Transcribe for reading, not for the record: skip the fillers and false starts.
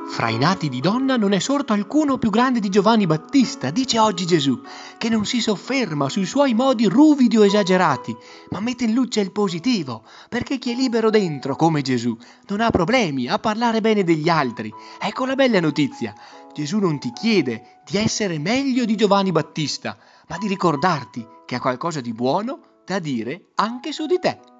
Fra i nati di donna non è sorto alcuno più grande di Giovanni Battista, dice oggi Gesù, che non si sofferma sui suoi modi ruvidi o esagerati, ma mette in luce il positivo, perché chi è libero dentro, come Gesù, non ha problemi a parlare bene degli altri. Ecco la bella notizia. Gesù non ti chiede di essere meglio di Giovanni Battista, ma di ricordarti che ha qualcosa di buono da dire anche su di te.